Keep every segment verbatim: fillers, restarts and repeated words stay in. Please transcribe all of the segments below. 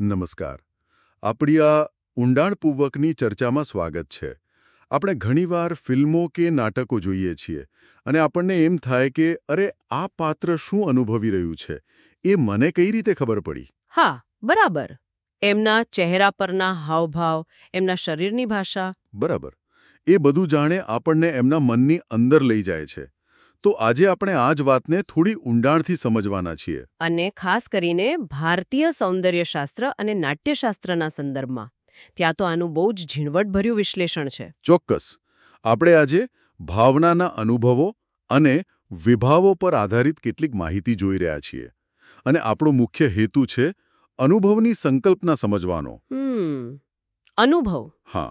નમસ્કાર. આપણી આ ઊંડાણપૂર્વકની ચર્ચામાં સ્વાગત છે. આપણે ઘણીવાર ફિલ્મો કે નાટકો જોઈએ છીએ અને આપણને એમ થાય કે અરે આ પાત્ર શું અનુભવી રહ્યું છે એ મને કઈ રીતે ખબર પડી? હા, બરાબર. એમના ચહેરા પરના હાવભાવ, એમના શરીરની ભાષા. બરાબર. એ બધું જાણે આપણને એમના મનની અંદર લઈ જાય છે. તો આજે આપણે આ જ વાતને થોડી ઊંડાણથી સમજવાના છીએ. અને ખાસ કરીને ભારતીય સૌંદર્યશાસ્ત્ર અને નાટ્યશાસ્ત્રના સંદર્ભમાં. ત્યાં તો આનું બહુ જ ઝીણવટભર્યું વિશ્લેષણ છે. ચોક્કસ. આપણે આજે ભાવનાના અનુભવો અને વિભાવો પર આધારિત કેટલીક માહિતી જોઈ રહ્યા છીએ. અને આપણો મુખ્ય હેતુ છે અનુભવની સંકલ્પના સમજવાનો. હમ અનુભવ. હા.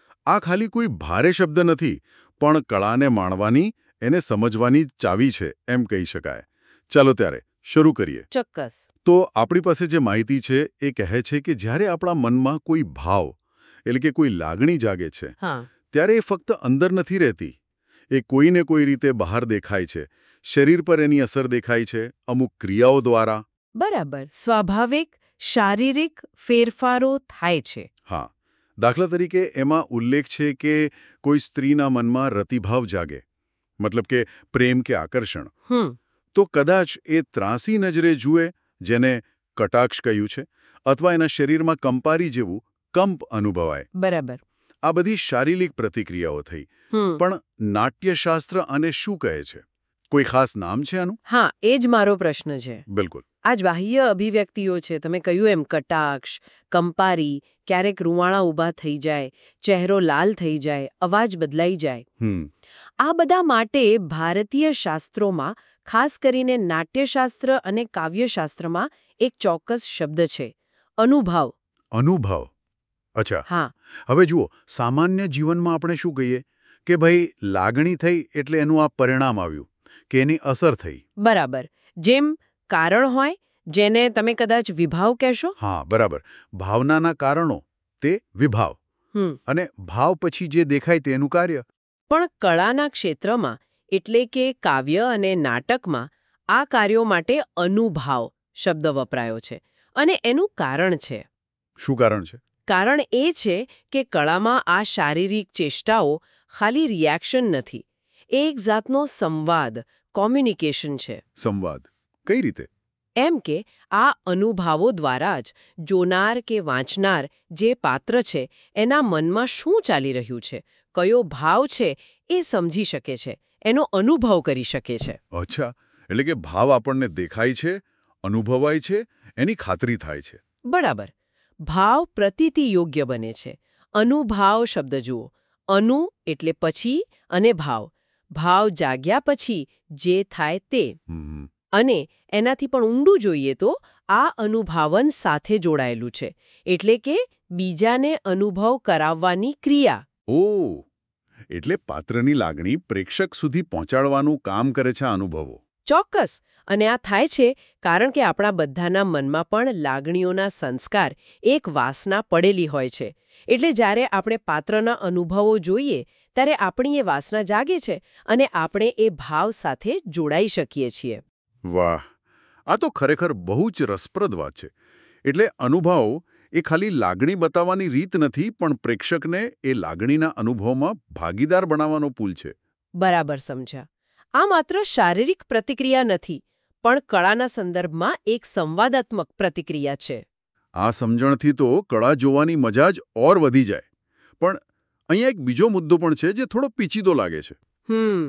આ ખાલી કોઈ ભારે શબ્દ નથી, પણ કળાને માણવાની, એને સમજવાની ચાવી છે એમ કહી શકાય. ચાલો ત્યારે શરૂ કરીએ. ચોક્કસ. તો આપણી પાસે જે માહિતી છે એ કહે છે કે જ્યારે આપણા મનમાં કોઈ ભાવ એટલે કે કોઈ લાગણી જાગે છે, હા, ત્યારે એ ફક્ત અંદર નથી રહેતી. એ કોઈને કોઈ રીતે બહાર દેખાય છે. શરીર પર એની અસર દેખાય છે, અમુક ક્રિયાઓ દ્વારા. બરાબર. સ્વાભાવિક શારીરિક ફેરફારો થાય છે. હા. દાખલા તરીકે એમાં ઉલ્લેખ છે કે કોઈ સ્ત્રીના મનમાં રતિભાવ જાગે, મતલબ કે પ્રેમ કે આકર્ષણ. હમ તો કદાચ એ ત્રાંસી નજરે જુએ, જેને કટાક્ષ કહ્યું છે, અથવા એના શરીરમાં કંપારી જેવું કંપ અનુભવાય. બરાબર. આ બધી શારીરિક પ્રતિક્રિયાઓ થઈ. હમ પણ નાટ્યશાસ્ત્ર આને શું કહે છે? કોઈ ખાસ નામ છે આનું? હા, એ જ મારો પ્રશ્ન છે. બિલકુલ. આ જ બાહ્ય અભિવ્યક્તિઓ છે. તમે કહ્યું એમ કટાક્ષ, કંપારી, ક્યારેક રૂંવાણા ઊભા થઈ જાય, ચહેરો લાલ થઈ જાય, અવાજ બદલાઈ જાય. હમ આ બધા માટે ભારતીય શાસ્ત્રોમાં, ખાસ કરીને નાટ્યશાસ્ત્ર અને કાવ્યશાસ્ત્રમાં એક ચોક્કસ શબ્દ છે: અનુભાવ. અનુભવ. અચ્છા. હા. હવે જુઓ, સામાન્ય જીવનમાં આપણે શું કહીએ કે ભાઈ લાગણી થઈ એટલે એનું આ પરિણામ આવ્યું કે એની અસર થઈ. બરાબર. જેમ કારણ હોય, જેને તમે કદાચ વિભાવ કહેશો. હા, બરાબર. ભાવનાના કારણો તે વિભાવ. હમ અને ભાવ પછી જે દેખાય તેનું કાર્ય. પણ કળાના ક્ષેત્રમાં, એટલે કે કાવ્ય અને નાટકમાં, આ કાર્યો માટે અનુભાવ શબ્દ વપરાયો છે. અને એનું કારણ છે. શું કારણ છે? કારણ એ છે કે કળામાં આ શારીરિક ચેષ્ટાઓ ખાલી રિએક્શન નથી. એ એક જાતનો સંવાદ, કોમ્યુનિકેશન છે. સંવાદ કઈ રીતે? એમ કે આ અનુભાવો દ્વારા જ જોનાર કે વાંચનાર, જે પાત્ર છે, એના મનમાં શું ચાલી રહ્યું છે, કયો ભાવ છે, એ સમજી શકે છે, એનો અનુભવ કરી શકે છે. અચ્છા. એટલે કે ભાવ આપણને દેખાય છે, અનુભવાય છે, એની ખાતરી થાય છે. બરાબર. ભાવ પ્રતીતિ યોગ્ય બને છે. અનુભાવ શબ્દ જુઓ. અનુ એટલે પછી અને ભાવ. ભાવ જાગ્યા પછી જે થાય તે. હમ અને એનાથી પણ ઊંડું જોઈએ તો આ અનુભાવન સાથે જોડાયેલું છે. એટલે કે બીજાને અનુભવ કરાવવાની ક્રિયા. ઓહ, એટલે પાત્રની લાગણી પ્રેક્ષક સુધી પહોંચાડવાનું કામ કરે છે આ અનુભવો. ચોક્કસ. અને આ થાય છે કારણ કે આપણા બધાના મનમાં પણ લાગણીઓના સંસ્કાર, એક વાસના પડેલી હોય છે. એટલે જ્યારે આપણે પાત્રના અનુભવો જોઈએ, ત્યારે આપણી એ વાસના જાગે છે અને આપણે એ ભાવ સાથે જોડાઈ શકીએ છીએ. વાહ, આ તો ખરેખર બહુ જ રસપ્રદ વાત છે. એટલે અનુભવ એ ખાલી લાગણી બતાવવાની રીત નથી, પણ પ્રેક્ષકને એ લાગણીના અનુભવમાં ભાગીદાર બનાવવાનો પુલ છે. બરાબર સમજ્યા. આ માત્ર શારીરિક પ્રતિક્રિયા નથી, પણ કળાના સંદર્ભમાં એક સંવાદાત્મક પ્રતિક્રિયા છે. આ સમજણથી તો કળા જોવાની મજા જ ઓર વધી જાય. પણ અહીંયા એક બીજો મુદ્દો પણ છે જે થોડો પેચીદો લાગે છે. હમ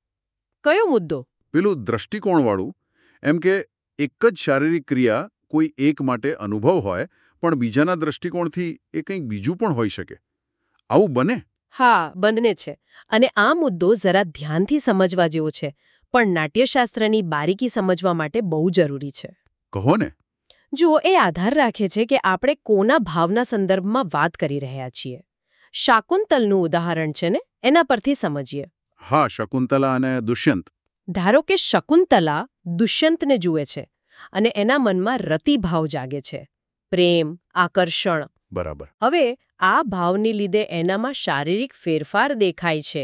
કયો મુદ્દો? પેલું દ્રષ્ટિકોણવાળું. એમ કે એક જ શારીરિક ક્રિયા કોઈ એક માટે અનુભવ હોય, પણ બીજાના દ્રષ્ટિકોણથી એ કંઈક બીજું પણ હોઈ શકે. આવું બને? હા, બંને છે. અને આ મુદ્દો જરા ધ્યાનથી સમજવા જેવો છે, પણ નાટ્યશાસ્ત્રની બારીકી સમજવા માટે બહુ જરૂરી છે. કહો ને. જુઓ, એ આધાર રાખે છે કે આપણે કોના ભાવના સંદર્ભમાં વાત કરી રહ્યા છીએ. શાકુંતલનું ઉદાહરણ છે ને, એના પરથી સમજીએ. હા, શકુંતલા અને દુષ્યંત. ધારો કે શકુંતલા દુષ્યંતને જુએ છે અને એના મનમાં રતિભાવ જાગે છે, પ્રેમ, આકર્ષણ. બરાબર. હવે આ ભાવને લીધે એનામાં શારીરિક ફેરફાર દેખાય છે.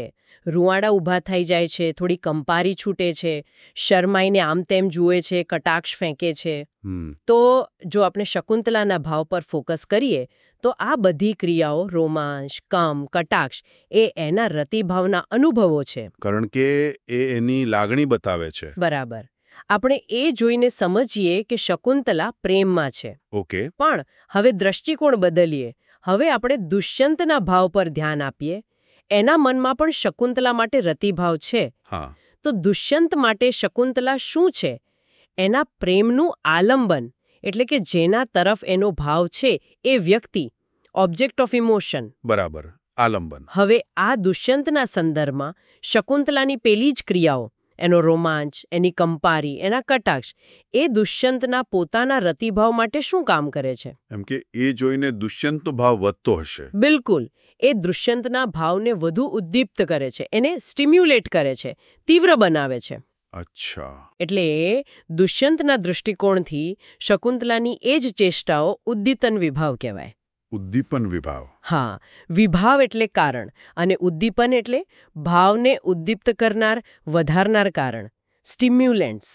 રૂંવાડા ઊભા થઈ જાય છે, થોડી કંપારી છૂટે છે, શરમાઈને આમ તેમ જુએ છે, કટાક્ષ ફેંકે છે. હમ તો જો આપણે શકુંતલાના ભાવ પર ફોકસ કરીએ તો આ બધી ક્રિયાઓ રોમાંચ, કામ, કટાક્ષ એ એના રતિભાવના અનુભવો છે. કારણ કે એ એની લાગણી બતાવે છે. બરાબર. આપણે એ જોઈને સમજીએ કે શકુંતલા પ્રેમમાં છે. ઓકે. પણ હવે દ્રષ્ટિકોણ બદલીએ. હવે આપણે દુષ્યંતના ભાવ પર ધ્યાન આપીએ. એના મનમાં પણ શકુંતલા માટે રતિભાવ છે. હા. તો દુષ્યંત માટે શકુંતલા શું છે? એના પ્રેમનું આલંબન, એટલે કે જેના તરફ એનો ભાવ છે એ વ્યક્તિ, ઓબ્જેક્ટ ઓફ ઇમોશન. બરાબર. આલંબન. હવે આ દુષ્યંતના સંદર્ભમાં શકુંતલાની પેલી જ ક્રિયાઓ, એનો રોમાંચ, એની કંપારી, એના કટાક્ષ, એ દુષ્યંતના પોતાના રતિભાવ માટે શું કામ કરે છે? એમ કે એ જોઈને દુષ્યંતનો ભાવ વધતો હશે. બિલકુલ. એ દુષ્યંતના ભાવને વધુ ઉદ્દીપ્ત કરે છે, એને સ્ટિમ્યુલેટ કરે છે, તીવ્ર બનાવે છે. અચ્છા. એટલે દુષ્યંતના દૃષ્ટિકોણથી શકુંતલાની એ જ ચેષ્ટાઓ ઉદ્દીપન વિભાવ કહેવાય. ઉદ્દીપન વિભાવ. હા. વિભાવ એટલે કારણ અને ઉદ્દીપન એટલે ભાવને ઉદ્દીપ્ત કરનાર, વધારનાર કારણ. સ્ટિમ્યુલન્ટ્સ.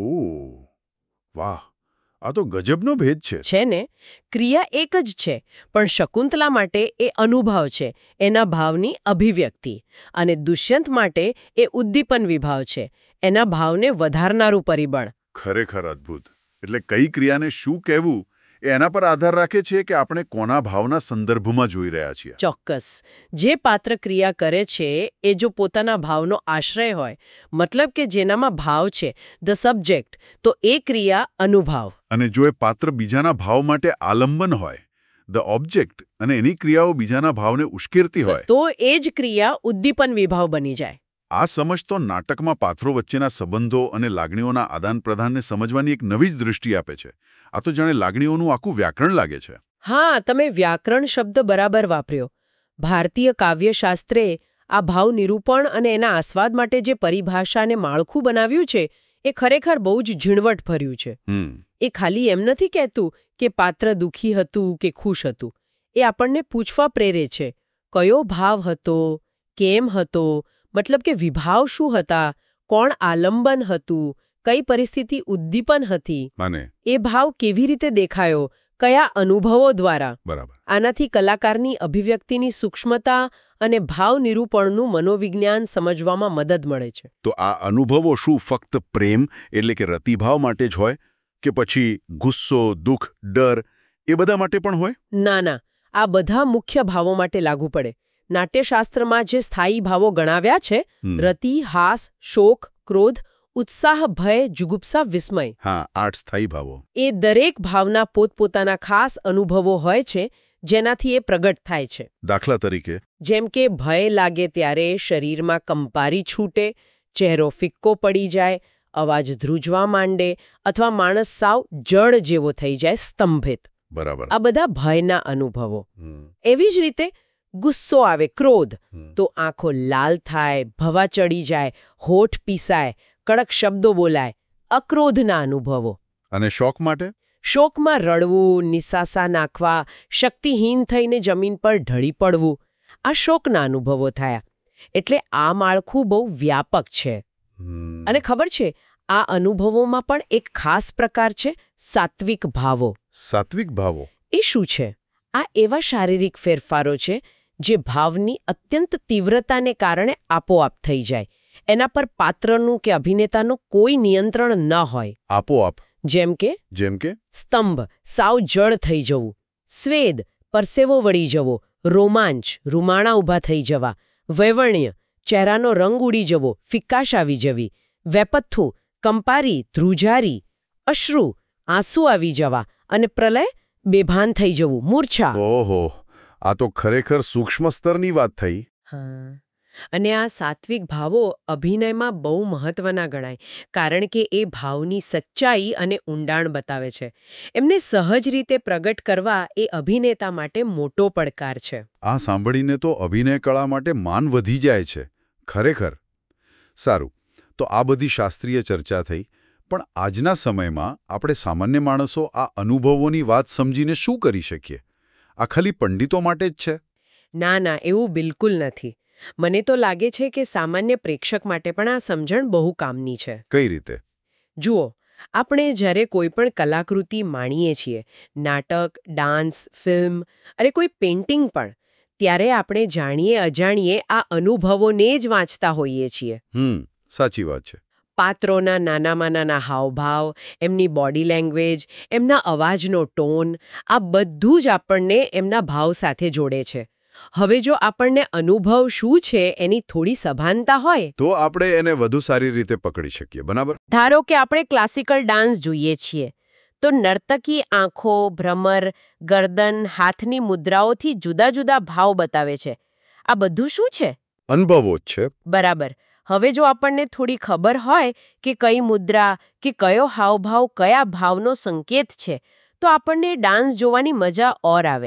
ઓહ, વાહ, આ તો ગજબનો ભેદ છે. છે ને? ક્રિયા એક જ છે, પણ શકુંતલા માટે એ અનુભવ છે, એના ભાવની અભિવ્યક્તિ. અને દુષ્યંત માટે એ ઉદ્દીપન વિભાવ છે, એના ભાવને વધારનારું પરિબળ. ખરેખર અદ્ભુત. એટલે કઈ ક્રિયાને શું કહેવું એ એના પર આધાર રાખે છે કે આપણે કોના ભાવના સંદર્ભમાં જોઈ રહ્યા છીએ. ચોક્કસ. જે પાત્ર ક્રિયા કરે છે એ જો પોતાના ભાવનો આશ્રય હોય, મતલબ કે જેનામાં ભાવ છે, ધ સબ્જેક્ટ, તો એ ક્રિયા અનુભાવ. અને જો એ પાત્ર બીજાના ભાવ માટે આલંબન હોય, ધ ઓબ્જેક્ટ, અને એની ક્રિયાઓ બીજાના ભાવને ઉશ્કેરતી હોય, તો એ જ ક્રિયા ઉદ્દીપન વિભાવ બની જાય. આ સમજ તો નાટકમાં પાત્રો વચ્ચેના સંબંધો અને લાગણીઓના આદાન પ્રદાનને સમજવાની એક નવી જ દૃષ્ટિ આપે છે. આ તો જાણે લાગણીઓનું આખું વ્યાકરણ લાગે છે. હા, તમે વ્યાકરણ શબ્દ બરાબર વાપર્યો. ભારતીય કાવ્યશાસ્ત્રે આ ભાવ નિરૂપણ અને એના આસ્વાદ માટે જે પરિભાષાને માળખું બનાવ્યું છે એ ખરેખર બહુ જ ઝીણવટભર્યું છે. એ ખાલી એમ નથી કહેતું કે પાત્ર દુઃખી હતું કે ખુશ હતું. એ આપણને પૂછવા પ્રેરે છે, કયો ભાવ હતો, કેમ હતો, મતલબ કે વિભાવ શું હતા, કોણ આલંબન હતું, કઈ પરિસ્થિતિ ઉદ્દીપન હતી, અને એ ભાવ કેવી રીતે દેખાયો, કયા અનુભવો દ્વારા. બરાબર. આનાથી કલાકારની અભિવ્યક્તિની સૂક્ષ્મતા અને ભાવ નિરૂપણનું મનોવિજ્ઞાન સમજવામાં મદદ મળે છે. તો આ અનુભવો શું ફક્ત પ્રેમ એટલે કે રતિભાવ માટે જ હોય કે પછી ગુસ્સો, દુઃખ, ડર એ બધા માટે પણ હોય? ના ના, આ બધા મુખ્ય ભાવો માટે લાગુ પડે. નાટ્યશાસ્ત્રમાં જે સ્થાયી ભાવો ગણાવ્યા છે, રતિ, હાસ, શોક, ક્રોધ, ઉત્સાહ, ભય, જુગુપ્સા, વિસ્મય, હા, આઠ સ્થાયી ભાવો, એ દરેક ભાવના પોતપોતાના ખાસ અનુભવો હોય છે જેનાથી એ પ્રગટ થાય છે. દાખલા તરીકે જેમ કે ભય લાગે ત્યારે શરીરમાં કંપારી છૂટે, ચહેરો ફિક્કો પડી જાય, અવાજ ધ્રુજવા માંડે, અથવા માણસ સાવ જડ જેવો થઈ જાય, સ્તંભિત. બરાબર. આ બધા ભયના અનુભવો. એવી જ રીતે ગુસ્સો આવે, ક્રોધ, તો આંખો લાલ થાય, ભવા ચડી જાય, હોઠ પીસાય, કડક શબ્દો બોલાય, અક્રોધના અનુભવો. અને શોક માટે? શોકમાં રડવું, નિસાસા નાખવા, શક્તિહીન થઈને જમીન પર ઢળી પડવું, આ શોકના અનુભવો થયા. એટલે આ માળખું બહુ વ્યાપક છે. અને ખબર છે, આ અનુભવોમાં પણ એક ખાસ પ્રકાર છે, સાત્વિક ભાવો. સાત્વિક ભાવો એ શું છે? આ એવા શારીરિક ફેરફારો છે જે ભાવની અત્યંત તીવ્રતાને કારણે આપોઆપ થઈ જાય. એના પર પાત્રનું કે અભિનેતાનું કોઈ નિયંત્રણ ન હોય. આપોઆપ? જેમ કે જેમ કે સ્તંભ, સાવ જડ થઈ જવું, સ્વેદ, પરસેવો વળી જવો, રોમાંચ, રૂમાણા ઊભા થઈ જવા, વૈવણ્ય, ચહેરાનો રંગ ઉડી જવો, ફિક્કાશ આવી જવી, વેપથ્થું, કંપારી, ધ્રુજારી, અશ્રુ, આંસુ આવી જવા, અને પ્રલય, બેભાન થઈ જવું, મૂર્છા. ઓહો, આ તો ખરેખર સૂક્ષ્મ સ્તરની વાત થઈ. હા. અને આ સાત્વિક ભાવો અભિનયમાં બહુ મહત્વના ગણાય, કારણ કે એ ભાવની સચ્ચાઈ અને ઊંડાણ બતાવે છે. એમને સહજ રીતે પ્રગટ કરવા એ અભિનેતા માટે મોટો પડકાર છે. આ સાંભળીને તો અભિનય કળા માટે માન વધી જાય છે. ખરેખર. સારું, તો આ બધી શાસ્ત્રીય ચર્ચા થઈ, પણ આજના સમયમાં આપણે સામાન્ય માણસો આ અનુભવોની વાત સમજીને શું કરી શકીએ? આ ખાલી પંડિતો માટે જ છે? ના ના, એવું બિલકુલ નથી. મને તો લાગે છે કે સામાન્ય પ્રેક્ષક માટે પણ આ સમજણ બહુ કામની છે. કઈ રીતે? જુઓ, આપણે જ્યારે કોઈ પણ કલાકૃતિ માણીએ છીએ, નાટક, ડાન્સ, ફિલ્મ અને કોઈ પેઇન્ટિંગ પણ, ત્યારે આપણે જાણીએ અજાણીએ આ અનુભવોને જ વાંચતા હોઈએ છીએ. હમ સાચી વાત છે. પાત્રોના નાનામાં નાના હાવભાવ, એમની બોડી લેંગ્વેજ, એમના અવાજનો ટોન, આ બધું જ આપણને એમના ભાવ સાથે જોડે છે. હવે જો આપણને અનુભવ શું છે એની થોડી સભાનતા હોય, તો આપણે એને વધુ સારી રીતે પકડી શકીએ, બરાબર? ધારો કે આપણે ક્લાસિકલ ડાન્સ જોઈએ છીએ, તો નર્તકી આંખો, ભ્રમર, ગરદન, હાથની મુદ્રાઓથી જુદા જુદા ભાવ બતાવે છે. આ બધું શું છે? અનુભવો જ છે. બરાબર. હવે જો આપણને થોડી ખબર હોય કે કઈ મુદ્રા કે કયો હાવભાવ કયા ભાવનો સંકેત છે, તો આપણને ડાન્સ જોવાની મજા ઓર આવે.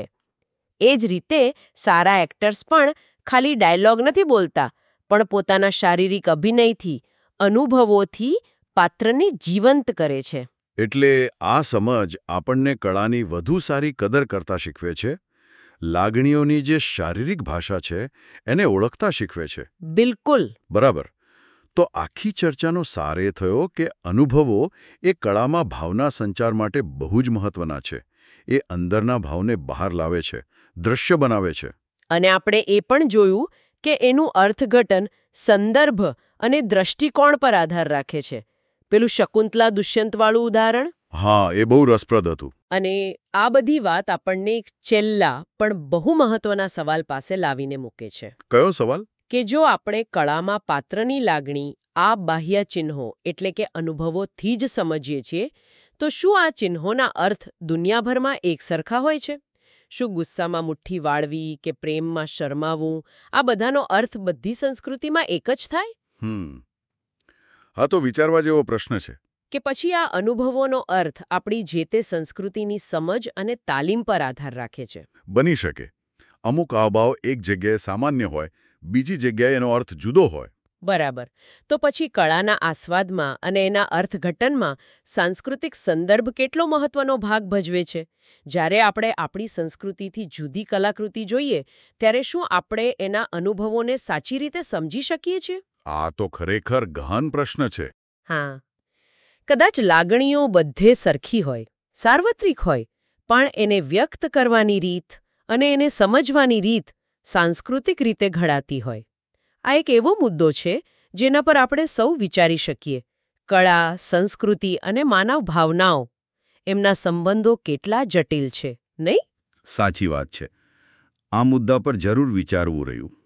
એ જ રીતે સારા એક્ટર્સ પણ ખાલી ડાયલોગ નથી બોલતા, પણ પોતાના શારીરિક અભિનયથી, અનુભવોથી પાત્રને જીવંત કરે છે. એટલે આ સમજ આપણને કળાની વધુ સારી કદર કરતા શીખવે છે, લાગણીઓની જે શારીરિક ભાષા છે એને ઓળખતા શીખવે છે. બિલકુલ. બરાબર. તો આખી ચર્ચાનો સાર એ થયો કે અનુભવો એ કળામાં ભાવના સંચાર માટે બહુ જ મહત્વના છે. એ અંદરના ભાવને બહાર લાવે છે, દ્રશ્ય બનાવે છે. અને આપણે એ પણ જોયું કે એનું અર્થઘટન સંદર્ભ અને દ્રષ્ટિકોણ પર આધાર રાખે છે. પેલું શકુંતલા દુષ્યંતવાળું ઉદાહરણ. હા, એ બહુ રસપ્રદ હતું. અને આ બધી વાત આપણને એક છેલ્લા પણ બહુ મહત્વના સવાલ પાસે લાવીને મૂકે છે. કયો સવાલ? કે જો આપણે કળામાં પાત્રની લાગણી આ બાહ્ય ચિહ્નો એટલે કે અનુભવોથી જ સમજીએ છીએ, તો શું આ ચિહ્નોના અર્થ દુનિયાભરમાં એકસરખા હોય છે? શું ગુસ્સામાં મુઠ્ઠી વાળવી કે પ્રેમમાં શરમાવું, આ બધાનો અર્થ બધી સંસ્કૃતિમાં એક જ થાય? હમ હા, તો વિચારવા જેવો પ્રશ્ન છે. કે પછી આ અનુભવોનો અર્થ આપણી જે તે સંસ્કૃતિની સમજ અને તાલીમ પર આધાર રાખે છે? બની શકે. અમુક હાવભાવ એક જગ્યાએ સામાન્ય હોય, બીજી જગ્યાએ એનો અર્થ જુદો હોય. બરાબર. તો પછી કળાના આસ્વાદમાં અને એના અર્થઘટનમાં સાંસ્કૃતિક સંદર્ભ કેટલો મહત્વનો ભાગ ભજવે છે? જ્યારે આપણે આપણી સંસ્કૃતિથી જુદી કલાકૃતિ જોઈએ, ત્યારે શું આપણે એના અનુભવોને સાચી રીતે સમજી શકીએ છીએ? આ તો ખરેખર ગહન પ્રશ્ન છે. હા. કદાચ લાગણીઓ બધે સરખી હોય, સાર્વત્રિક હોય, પણ એને વ્યક્ત કરવાની રીત અને એને સમજવાની રીત સાંસ્કૃતિક રીતે ઘડાતી હોય. આ એક એવો મુદ્દો છે જેના પર આપણે સૌ વિચારી શકીએ. કળા, સંસ્કૃતિ અને માનવ ભાવનાઓ, એમના સંબંધો કેટલા જટિલ છે, નહીં? સાચી વાત છે. આ મુદ્દા પર જરૂર વિચારવું રહ્યું.